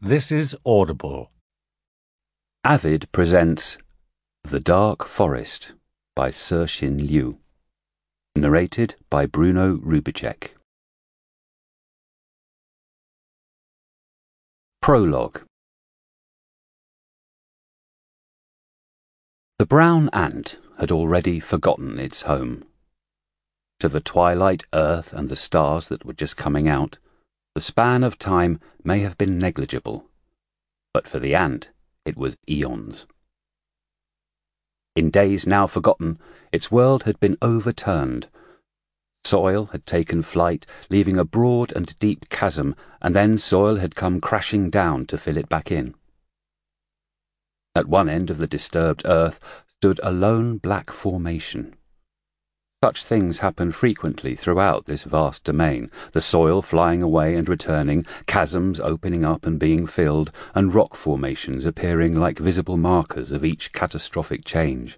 This is Audible. Avid presents The Dark Forest by Cixin Liu. Narrated by Bruno Rubicek. Prologue. The brown ant had already forgotten its home. To the twilight earth and the stars that were just coming out, the span of time may have been negligible, but for the ant it was eons. In days now forgotten, its world had been overturned. Soil had taken flight, leaving a broad and deep chasm, and then soil had come crashing down to fill it back in. At one end of the disturbed earth stood a lone black formation. Such things happen frequently throughout this vast domain, the soil flying away and returning, chasms opening up and being filled, and rock formations appearing like visible markers of each catastrophic change.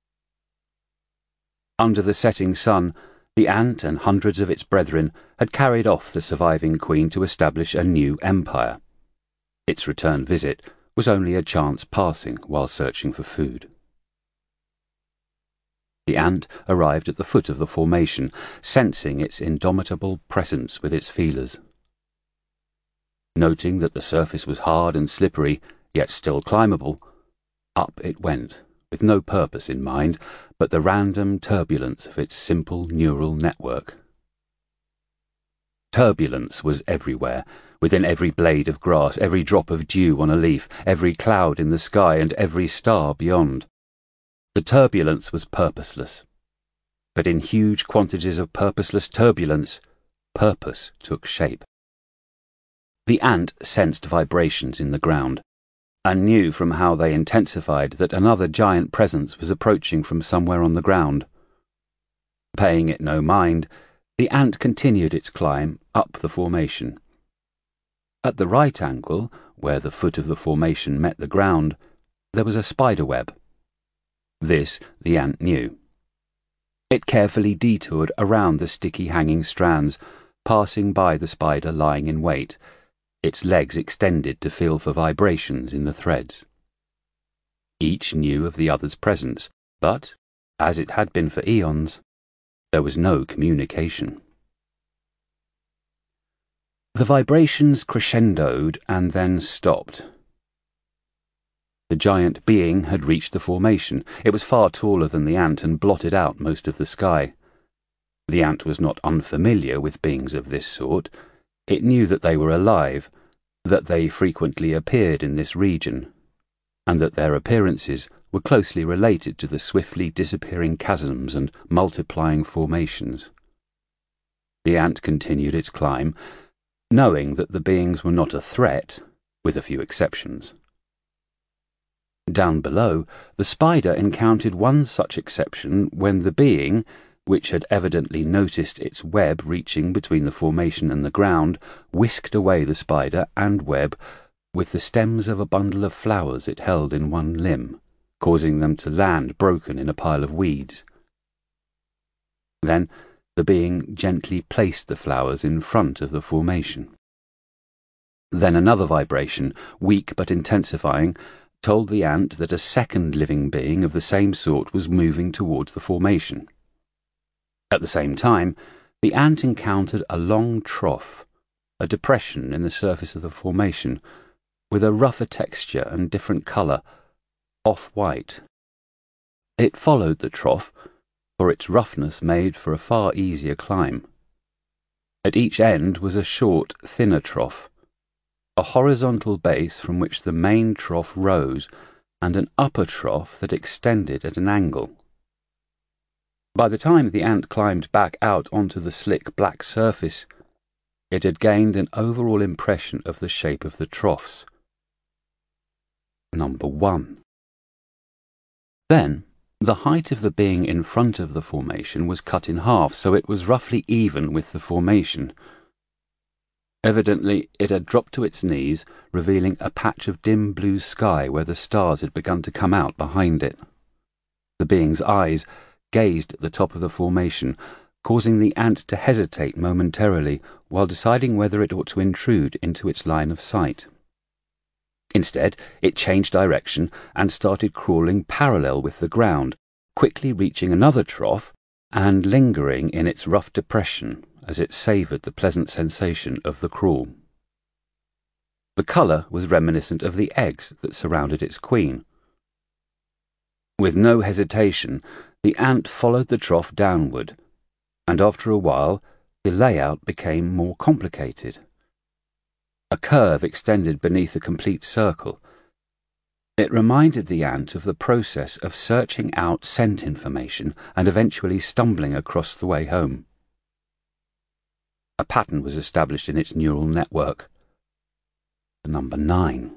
Under the setting sun, the ant and hundreds of its brethren had carried off the surviving queen to establish a new empire. Its return visit was only a chance passing while searching for food. The ant arrived at the foot of the formation, sensing its indomitable presence with its feelers. Noting that the surface was hard and slippery, yet still climbable, up it went, with no purpose in mind but the random turbulence of its simple neural network. Turbulence was everywhere, within every blade of grass, every drop of dew on a leaf, every cloud in the sky, and every star beyond. The turbulence was purposeless, but in huge quantities of purposeless turbulence, purpose took shape. The ant sensed vibrations in the ground, and knew from how they intensified that another giant presence was approaching from somewhere on the ground. Paying it no mind, the ant continued its climb up the formation. At the right angle, where the foot of the formation met the ground, there was a spider web. This the ant knew. It carefully detoured around the sticky hanging strands, passing by the spider lying in wait, its legs extended to feel for vibrations in the threads. Each knew of the other's presence, but, as it had been for eons, there was no communication. The vibrations crescendoed and then stopped. The giant being had reached the formation. It was far taller than the ant and blotted out most of the sky. The ant was not unfamiliar with beings of this sort. It knew that they were alive, that they frequently appeared in this region, and that their appearances were closely related to the swiftly disappearing chasms and multiplying formations. The ant continued its climb, knowing that the beings were not a threat, with a few exceptions. Down below, the spider encountered one such exception when the being, which had evidently noticed its web reaching between the formation and the ground, whisked away the spider and web with the stems of a bundle of flowers it held in one limb, causing them to land broken in a pile of weeds. Then the being gently placed the flowers in front of the formation. Then another vibration, weak but intensifying, told the ant that a second living being of the same sort was moving towards the formation. At the same time, the ant encountered a long trough, a depression in the surface of the formation, with a rougher texture and different colour, off-white. It followed the trough, for its roughness made for a far easier climb. At each end was a short, thinner trough, a horizontal base from which the main trough rose, and an upper trough that extended at an angle. By the time the ant climbed back out onto the slick black surface, it had gained an overall impression of the shape of the troughs. Number 1. Then, the height of the being in front of the formation was cut in half, so it was roughly even with the formation. Evidently, it had dropped to its knees, revealing a patch of dim blue sky where the stars had begun to come out behind it. The being's eyes gazed at the top of the formation, causing the ant to hesitate momentarily while deciding whether it ought to intrude into its line of sight. Instead, it changed direction and started crawling parallel with the ground, quickly reaching another trough and lingering in its rough depression as it savoured the pleasant sensation of the crawl. The colour was reminiscent of the eggs that surrounded its queen. With no hesitation, the ant followed the trough downward, and after a while the layout became more complicated. A curve extended beneath a complete circle. It reminded the ant of the process of searching out scent information and eventually stumbling across the way home. A pattern was established in its neural network. The number 9.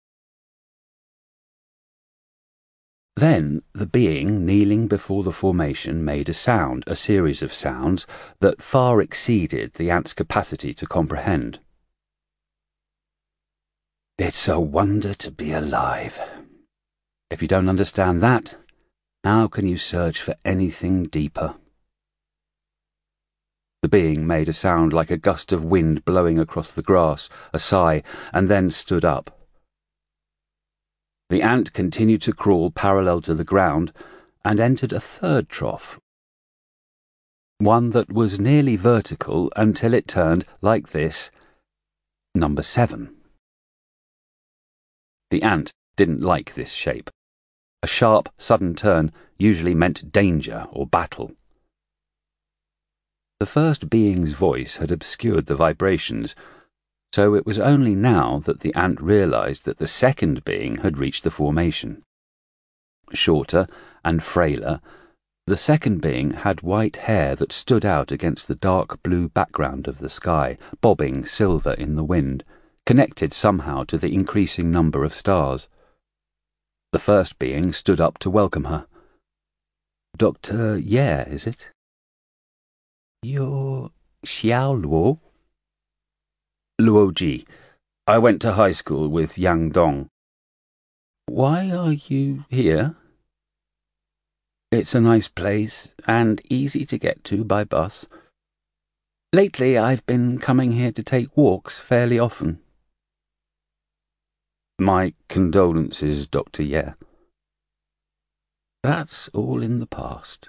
Then the being kneeling before the formation made a series of sounds that far exceeded the ant's capacity to comprehend. It's a wonder to be alive. If you don't understand that, how can you search for anything deeper? The being made a sound like a gust of wind blowing across the grass, a sigh, and then stood up. The ant continued to crawl parallel to the ground and entered a third trough, one that was nearly vertical until it turned like this, number 7. The ant didn't like this shape. A sharp, sudden turn usually meant danger or battle. The first being's voice had obscured the vibrations, so it was only now that the ant realized that the second being had reached the formation. Shorter and frailer, the second being had white hair that stood out against the dark blue background of the sky, bobbing silver in the wind, connected somehow to the increasing number of stars. The first being stood up to welcome her. Dr. Ye, is it? You're Xiao Luo? Luo Ji. I went to high school with Yang Dong. Why are you here? It's a nice place and easy to get to by bus. Lately I've been coming here to take walks fairly often. My condolences, Dr. Ye. That's all in the past.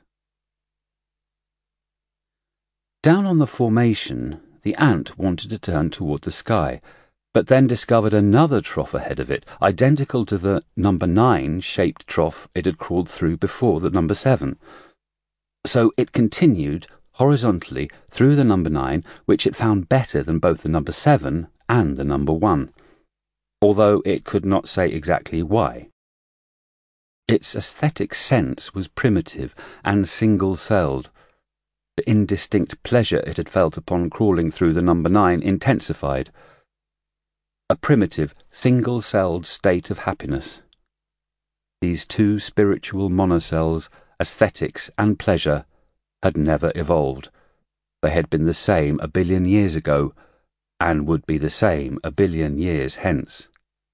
Down on the formation, the ant wanted to turn toward the sky, but then discovered another trough ahead of it, identical to the number 9 shaped trough it had crawled through before the number 7. So it continued horizontally through the number 9, which it found better than both the number 7 and the number 1, although it could not say exactly why. Its aesthetic sense was primitive and single-celled. The indistinct pleasure it had felt upon crawling through the number 9 intensified. A primitive, single-celled state of happiness. These two spiritual monocells, aesthetics and pleasure, had never evolved. They had been the same 1 billion years ago, and would be the same 1 billion years hence.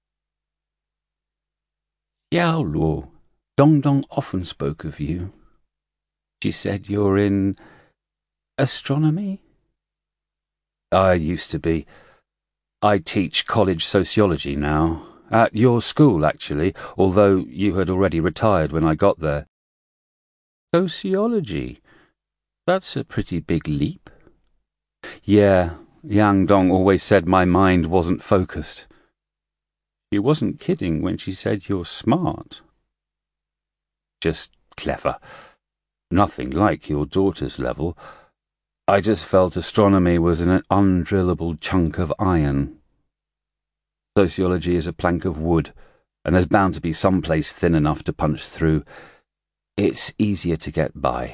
Xiao Luo, Dong Dong often spoke of you. She said you're in astronomy? I used to be. I teach college sociology now. At your school, actually, although you had already retired when I got there. Sociology? That's a pretty big leap. Yeah, Yang Dong always said my mind wasn't focused. She wasn't kidding when she said you're smart. Just clever. Nothing like your daughter's level. I just felt astronomy was an undrillable chunk of iron. Sociology is a plank of wood, and there's bound to be some place thin enough to punch through. It's easier to get by.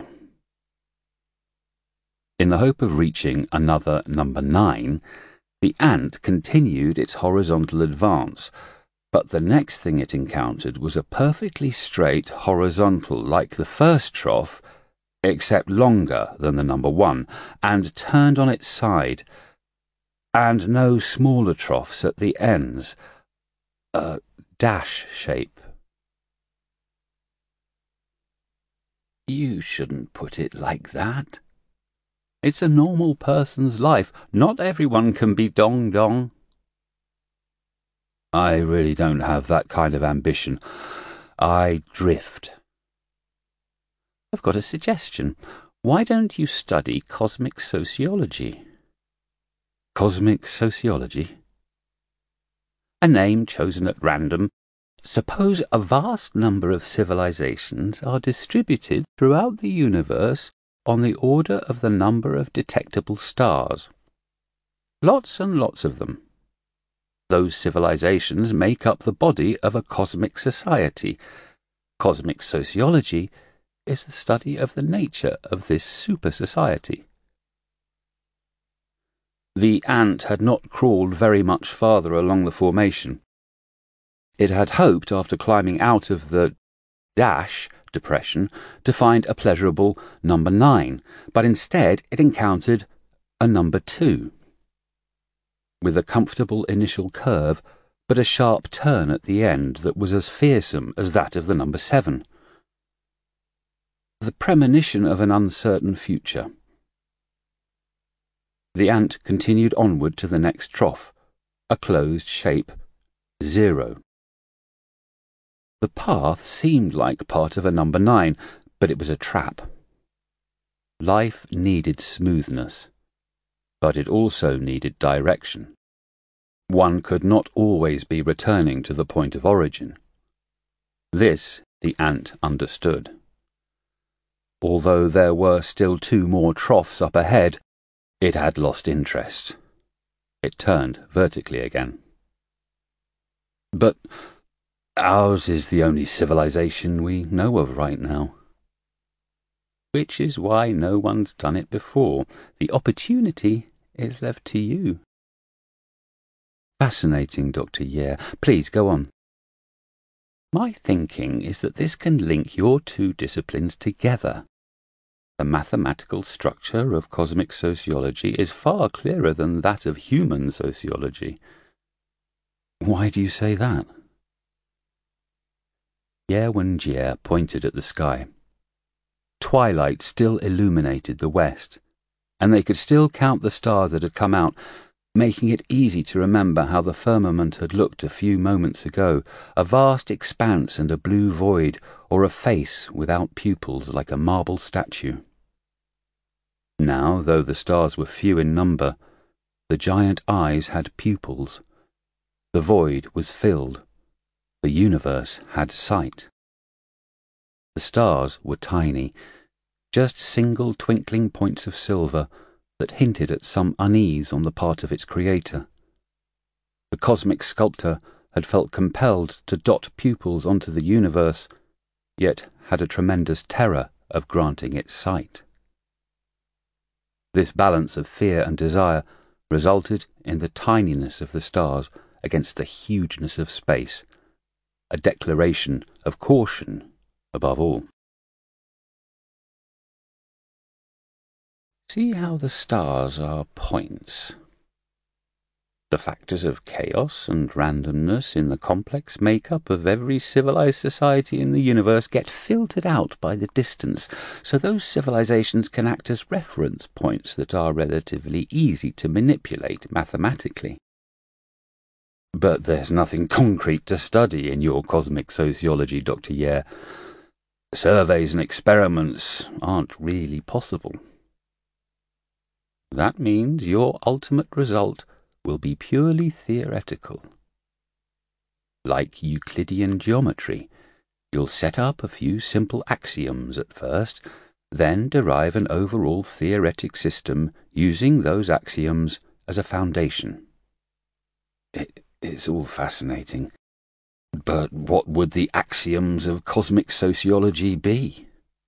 In the hope of reaching another number 9, the ant continued its horizontal advance, but the next thing it encountered was a perfectly straight horizontal like the first trough, except longer than the number 1, and turned on its side, and no smaller troughs at the ends, a dash shape. You shouldn't put it like that. It's a normal person's life. Not everyone can be Dong Dong. I really don't have that kind of ambition. I drift. I've got a suggestion. Why don't you study cosmic sociology? Cosmic sociology? A name chosen at random. Suppose a vast number of civilizations are distributed throughout the universe on the order of the number of detectable stars. Lots and lots of them. Those civilizations make up the body of a cosmic society. Cosmic sociology is the study of the nature of this super society. The ant had not crawled very much farther along the formation. It had hoped, after climbing out of the dash depression, to find a pleasurable number 9, but instead it encountered a number 2. With a comfortable initial curve, but a sharp turn at the end that was as fearsome as that of the number 7. The premonition of an uncertain future. The ant continued onward to the next trough, a closed shape, 0. The path seemed like part of a number 9, but it was a trap. Life needed smoothness, but it also needed direction. One could not always be returning to the point of origin. This the ant understood. Although there were still 2 more troughs up ahead, it had lost interest. It turned vertically again. But ours is the only civilization we know of right now. Which is why no one's done it before. The opportunity is left to you. Fascinating, Dr. Yare. Please go on. My thinking is that this can link your 2 disciplines together. The mathematical structure of cosmic sociology is far clearer than that of human sociology. Why do you say that? Ye Wenjie pointed at the sky. Twilight still illuminated the west, and they could still count the stars that had come out, making it easy to remember how the firmament had looked a few moments ago, a vast expanse and a blue void, or a face without pupils like a marble statue. Now, though the stars were few in number, the giant eyes had pupils. The void was filled. The universe had sight. The stars were tiny, just single twinkling points of silver that hinted at some unease on the part of its creator. The cosmic sculptor had felt compelled to dot pupils onto the universe, yet had a tremendous terror of granting it sight. This balance of fear and desire resulted in the tininess of the stars against the hugeness of space, a declaration of caution above all. See how the stars are points. The factors of chaos and randomness in the complex makeup of every civilized society in the universe get filtered out by the distance, so those civilizations can act as reference points that are relatively easy to manipulate mathematically. But there's nothing concrete to study in your cosmic sociology, Dr. Yare. Surveys and experiments aren't really possible. That means your ultimate result will be purely theoretical. Like Euclidean geometry, you'll set up a few simple axioms at first, then derive an overall theoretic system using those axioms as a foundation. It's all fascinating. But what would the axioms of cosmic sociology be?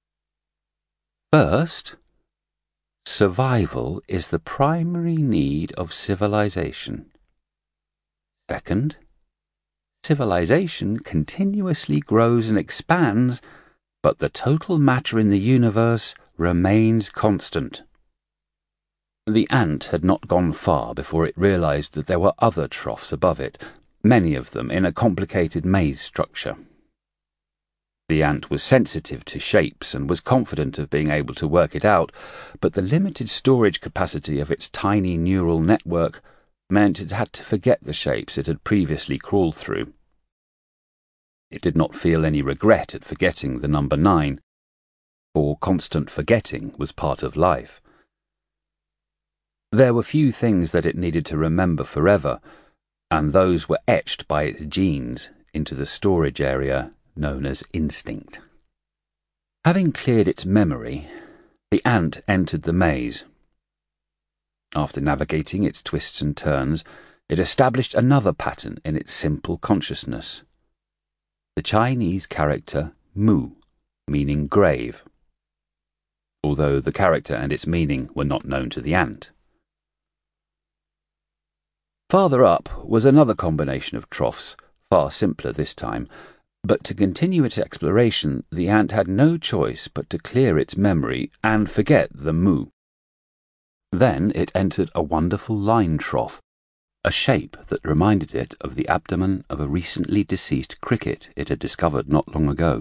First, survival is the primary need of civilization. Second, civilization continuously grows and expands, but the total matter in the universe remains constant. The ant had not gone far before it realized that there were other troughs above it, many of them in a complicated maze structure. The ant was sensitive to shapes and was confident of being able to work it out, but the limited storage capacity of its tiny neural network meant it had to forget the shapes it had previously crawled through. It did not feel any regret at forgetting the number 9, for constant forgetting was part of life. There were few things that it needed to remember forever, and those were etched by its genes into the storage area known as instinct. Having cleared its memory, the ant entered the maze. After navigating its twists and turns, it established another pattern in its simple consciousness. The Chinese character Mu, meaning grave, although the character and its meaning were not known to the ant. Farther up was another combination of troughs, far simpler this time, but to continue its exploration the ant had no choice but to clear its memory and forget the Mu. Then it entered a wonderful line trough, a shape that reminded it of the abdomen of a recently deceased cricket it had discovered not long ago.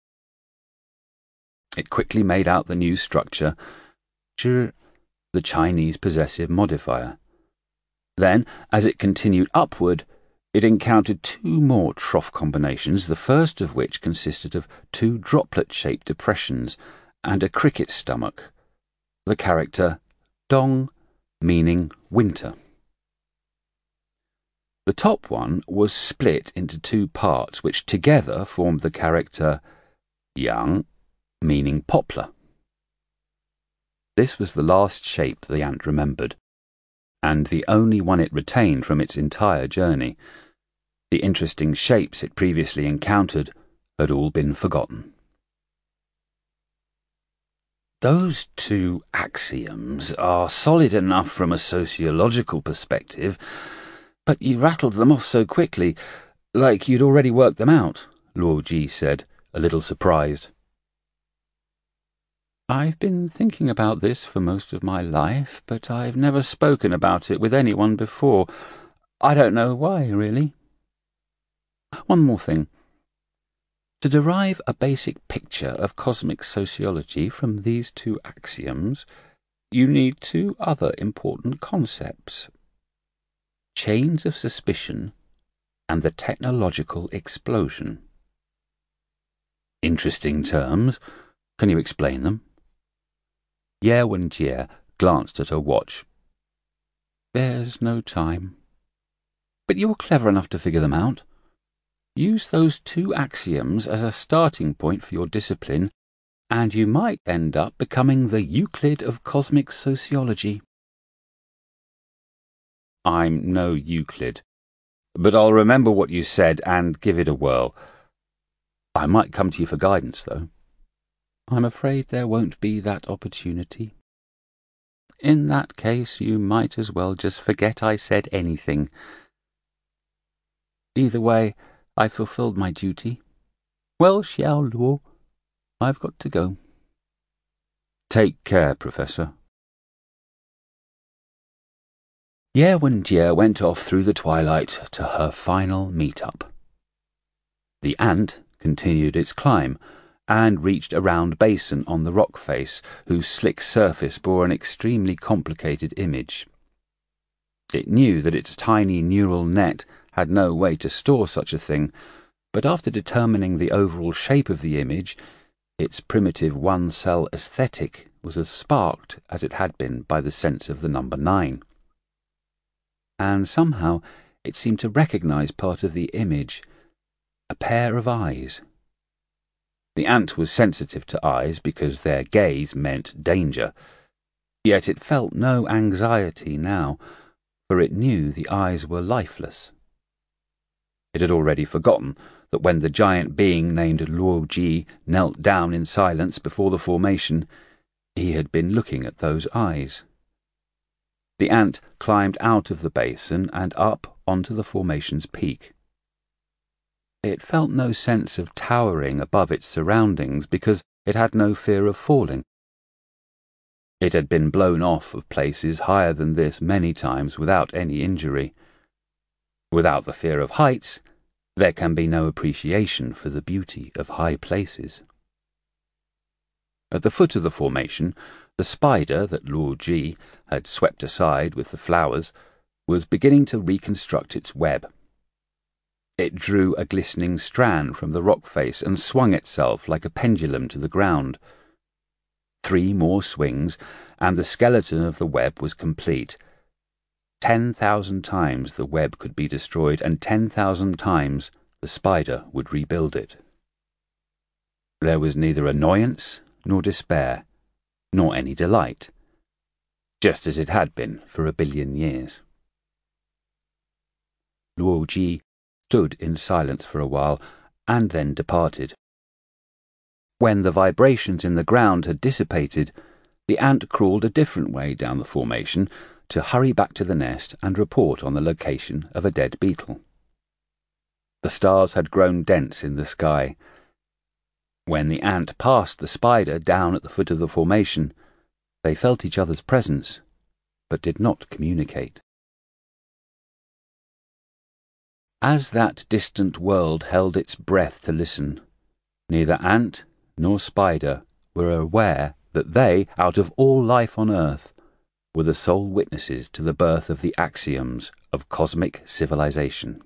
It quickly made out the new structure, zhi, the Chinese possessive modifier. Then, as it continued upward, it encountered 2 more trough combinations, the first of which consisted of 2 droplet-shaped depressions and a cricket stomach, the character Dong, meaning winter. The top one was split into 2 parts, which together formed the character Yang, meaning poplar. This was the last shape the ant remembered, and the only one it retained from its entire journey. The interesting shapes it previously encountered had all been forgotten. Those 2 axioms are solid enough from a sociological perspective, but you rattled them off so quickly, like you'd already worked them out, Luo Ji said, a little surprised. I've been thinking about this for most of my life, but I've never spoken about it with anyone before. I don't know why, really. One more thing. To derive a basic picture of cosmic sociology from these 2 axioms, you need 2 other important concepts: chains of suspicion and the technological explosion. Interesting terms. Can you explain them? Ye Wenjie glanced at her watch. There's no time. But you're clever enough to figure them out. Use those 2 axioms as a starting point for your discipline, and you might end up becoming the Euclid of cosmic sociology. I'm no Euclid, but I'll remember what you said and give it a whirl. I might come to you for guidance, though. I'm afraid there won't be that opportunity. In that case, you might as well just forget I said anything. Either way, I fulfilled my duty. Well, Xiao Luo, I've got to go. Take care, Professor. Ye Wenjie went off through the twilight to her final meet-up. The ant continued its climb and reached a round basin on the rock face whose slick surface bore an extremely complicated image. It knew that its tiny neural net had no way to store such a thing, but after determining the overall shape of the image, its primitive one-cell aesthetic was as sparked as it had been by the sense of the number 9. And somehow it seemed to recognize part of the image, a pair of eyes. The ant was sensitive to eyes because their gaze meant danger, yet it felt no anxiety now, for it knew the eyes were lifeless. It had already forgotten that when the giant being named Luo Ji knelt down in silence before the formation, he had been looking at those eyes. The ant climbed out of the basin and up onto the formation's peak. It felt no sense of towering above its surroundings because it had no fear of falling. It had been blown off of places higher than this many times without any injury. Without the fear of heights, there can be no appreciation for the beauty of high places. At the foot of the formation, the spider that Luo Ji had swept aside with the flowers was beginning to reconstruct its web. It drew a glistening strand from the rock face and swung itself like a pendulum to the ground. 3 more swings, and the skeleton of the web was complete. 10,000 times the web could be destroyed, and 10,000 times the spider would rebuild it. There was neither annoyance nor despair, nor any delight, just as it had been for 1 billion years. Luo Ji stood in silence for a while, and then departed. When the vibrations in the ground had dissipated, the ant crawled a different way down the formation to hurry back to the nest and report on the location of a dead beetle. The stars had grown dense in the sky. When the ant passed the spider down at the foot of the formation, they felt each other's presence, but did not communicate. As that distant world held its breath to listen, neither ant nor spider were aware that they, out of all life on earth, were the sole witnesses to the birth of the axioms of cosmic civilization.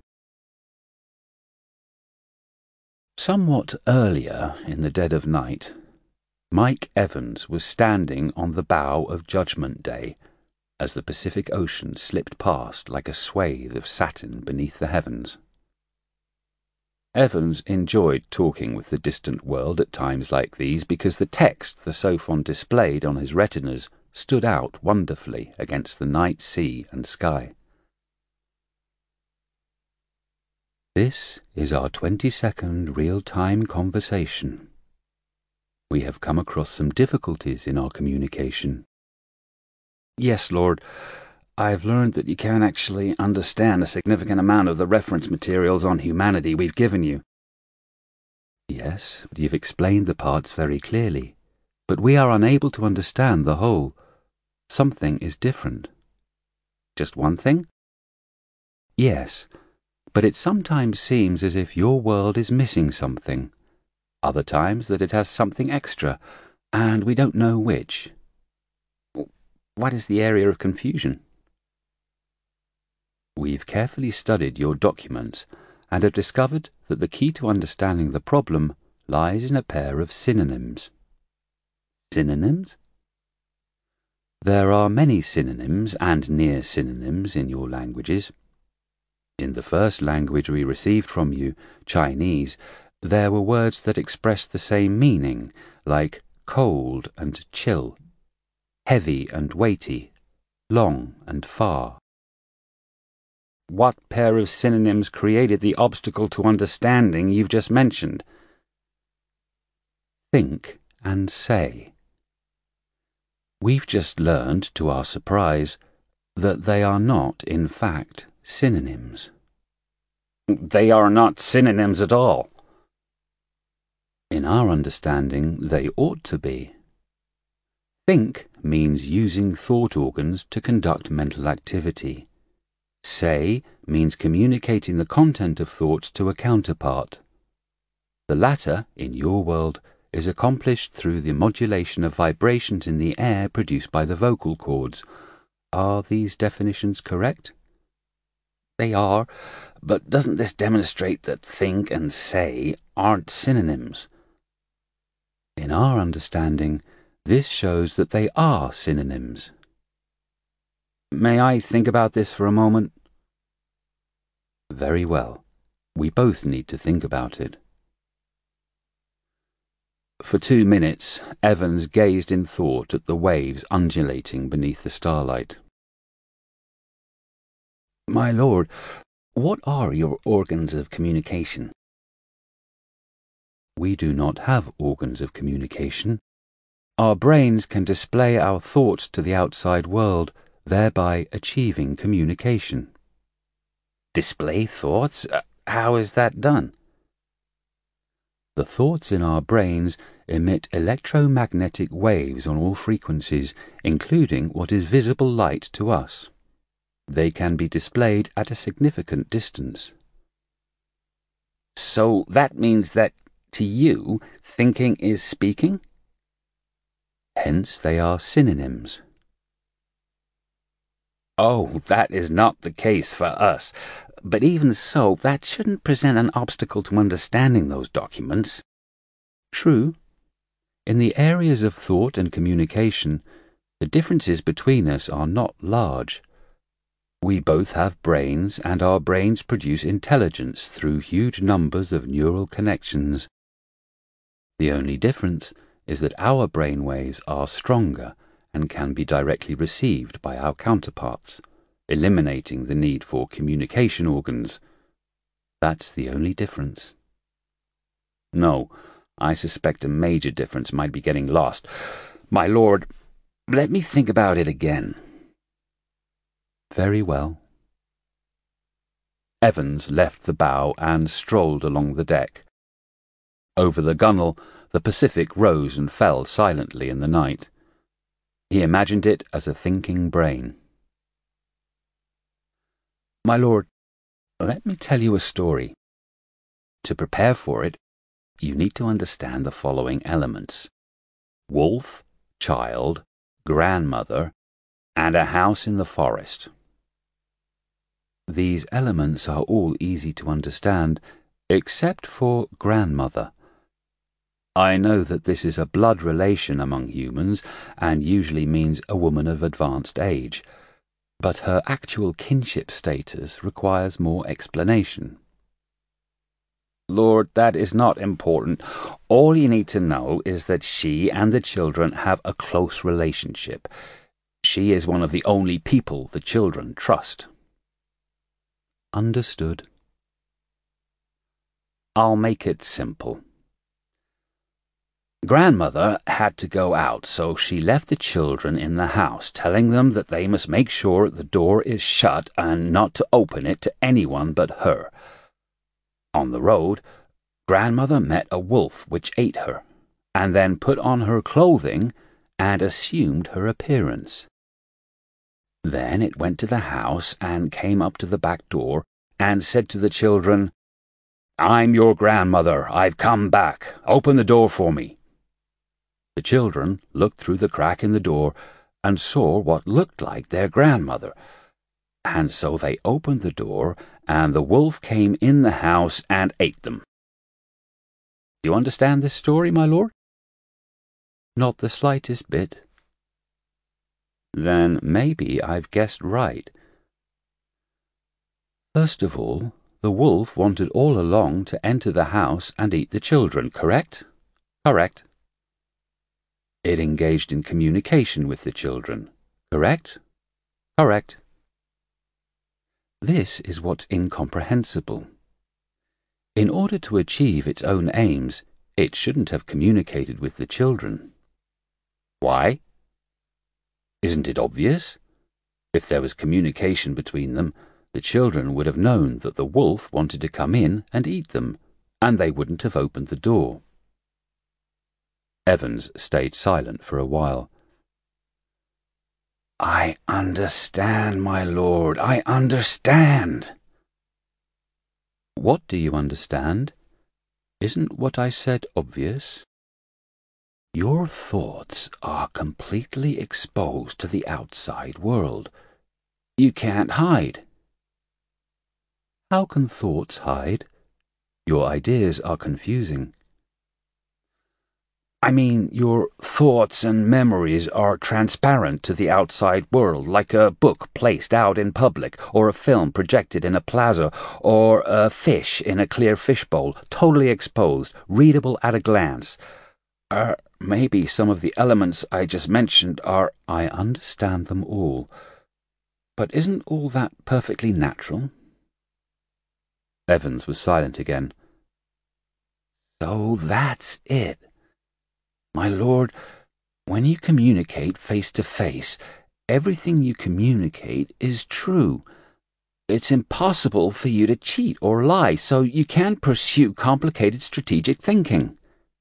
Somewhat earlier in the dead of night, Mike Evans was standing on the bow of Judgment Day as the Pacific Ocean slipped past like a swathe of satin beneath the heavens. Evans enjoyed talking with the distant world at times like these because the text the Sophon displayed on his retinas stood out wonderfully against the night sea and sky. This is our 20-second real-time conversation. We have come across some difficulties in our communication. Yes, Lord. I've learned that you can't actually understand a significant amount of the reference materials on humanity we've given you. Yes, but you've explained the parts very clearly. But we are unable to understand the whole. Something is different. Just one thing? Yes, but it sometimes seems as if your world is missing something. Other times that it has something extra, and we don't know which. What is the area of confusion? We've carefully studied your documents and have discovered that the key to understanding the problem lies in a pair of synonyms. Synonyms? There are many synonyms and near synonyms in your languages. In the first language we received from you, Chinese, there were words that expressed the same meaning, like cold and chill, heavy and weighty, long and far. What pair of synonyms created the obstacle to understanding you've just mentioned? Think and say. We've just learned, to our surprise, that they are not, in fact, synonyms. They are not synonyms at all. In our understanding, they ought to be. Think means using thought organs to conduct mental activity. Say means communicating the content of thoughts to a counterpart. The latter, in your world, is accomplished through the modulation of vibrations in the air produced by the vocal cords. Are these definitions correct? They are, but doesn't this demonstrate that think and say aren't synonyms? In our understanding, this shows that they are synonyms. May I think about this for a moment? Very well. We both need to think about it. For 2 minutes, Evans gazed in thought at the waves undulating beneath the starlight. My lord, what are your organs of communication? We do not have organs of communication. Our brains can display our thoughts to the outside world, thereby achieving communication. Display thoughts? How is that done? The thoughts in our brains emit electromagnetic waves on all frequencies, including what is visible light to us. They can be displayed at a significant distance. So that means that, to you, thinking is speaking? Hence they are synonyms. Oh, that is not the case for us. But even so, that shouldn't present an obstacle to understanding those documents. True. In the areas of thought and communication, the differences between us are not large. We both have brains, and our brains produce intelligence through huge numbers of neural connections. The only difference is that our brain waves are stronger and can be directly received by our counterparts, eliminating the need for communication organs. That's the only difference. No, I suspect a major difference might be getting lost. My lord, let me think about it again. Very well. Evans left the bow and strolled along the deck. Over the gunwale, the Pacific rose and fell silently in the night. He imagined it as a thinking brain. My lord, let me tell you a story. To prepare for it, you need to understand the following elements: wolf, child, grandmother, and a house in the forest. These elements are all easy to understand, except for grandmother. I know that this is a blood relation among humans and usually means a woman of advanced age, but her actual kinship status requires more explanation. Lord, that is not important. All you need to know is that she and the children have a close relationship. She is one of the only people the children trust. Understood. I'll make it simple. Grandmother had to go out, so she left the children in the house, telling them that they must make sure the door is shut and not to open it to anyone but her. On the road, Grandmother met a wolf which ate her, and then put on her clothing and assumed her appearance. Then it went to the house and came up to the back door and said to the children, "I'm your grandmother. I've come back. Open the door for me." The children looked through the crack in the door and saw what looked like their grandmother, and so they opened the door, and the wolf came in the house and ate them. Do you understand this story, my lord? Not the slightest bit. Then maybe I've guessed right. First of all, the wolf wanted all along to enter the house and eat the children, correct? Correct. It engaged in communication with the children, correct? Correct. This is what's incomprehensible. In order to achieve its own aims, it shouldn't have communicated with the children. Why? Isn't it obvious? If there was communication between them, the children would have known that the wolf wanted to come in and eat them, and they wouldn't have opened the door. Evans stayed silent for a while. I understand, my lord, I understand. What do you understand? Isn't what I said obvious? Your thoughts are completely exposed to the outside world. You can't hide. How can thoughts hide? Your ideas are confusing. I mean, your thoughts and memories are transparent to the outside world, like a book placed out in public, or a film projected in a plaza, or a fish in a clear fishbowl, totally exposed, readable at a glance. Maybe some of the elements I just mentioned are... I understand them all. But isn't all that perfectly natural? Evans was silent again. So that's it. My lord, when you communicate face to face, everything you communicate is true. It's impossible for you to cheat or lie, so you can't pursue complicated strategic thinking.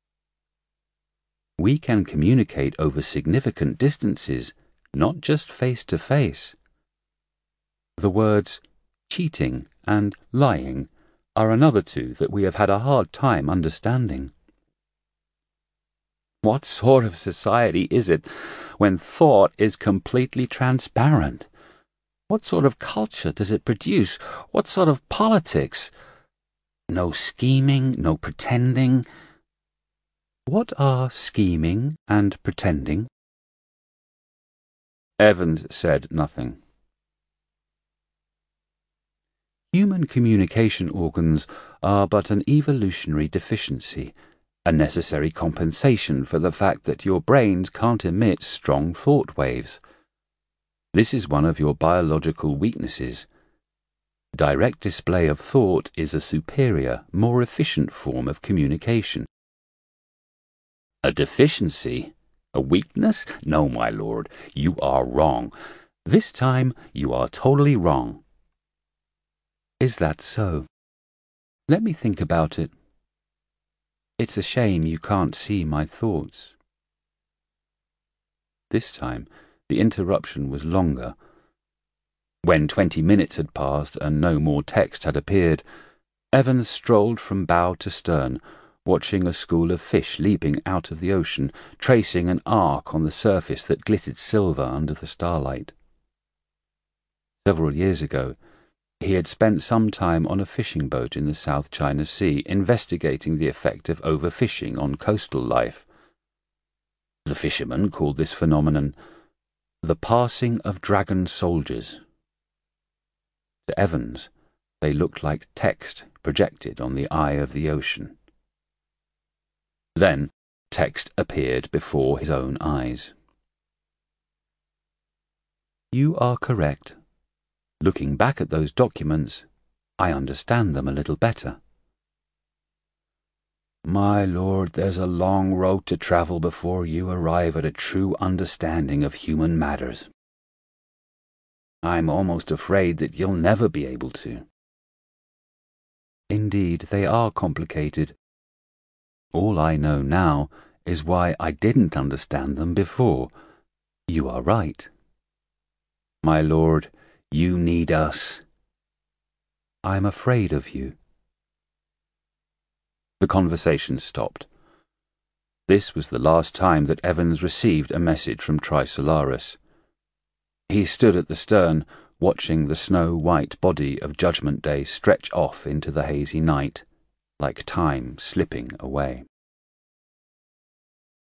We can communicate over significant distances, not just face to face. The words cheating and lying are another two that we have had a hard time understanding. What sort of society is it when thought is completely transparent? What sort of culture does it produce? What sort of politics? No scheming, no pretending. What are scheming and pretending? Evans said nothing. Human communication organs are but an evolutionary deficiency, a necessary compensation for the fact that your brains can't emit strong thought waves. This is one of your biological weaknesses. Direct display of thought is a superior, more efficient form of communication. A deficiency? A weakness? No, my lord, you are wrong. This time you are totally wrong. Is that so? Let me think about it. It's a shame you can't see my thoughts. This time the interruption was longer. When 20 minutes had passed and no more text had appeared, Evans strolled from bow to stern, watching a school of fish leaping out of the ocean, tracing an arc on the surface that glittered silver under the starlight. Several years ago, he had spent some time on a fishing boat in the South China Sea, investigating the effect of overfishing on coastal life. The fishermen called this phenomenon the passing of dragon soldiers. To Evans, they looked like text projected on the eye of the ocean. Then text appeared before his own eyes. You are correct. Looking back at those documents, I understand them a little better. My lord, there's a long road to travel before you arrive at a true understanding of human matters. I'm almost afraid that you'll never be able to. Indeed, they are complicated. All I know now is why I didn't understand them before. You are right. My lord, you need us. I'm afraid of you. The conversation stopped. This was the last time that Evans received a message from Trisolaris. He stood at the stern, watching the snow-white body of Judgment Day stretch off into the hazy night, like time slipping away.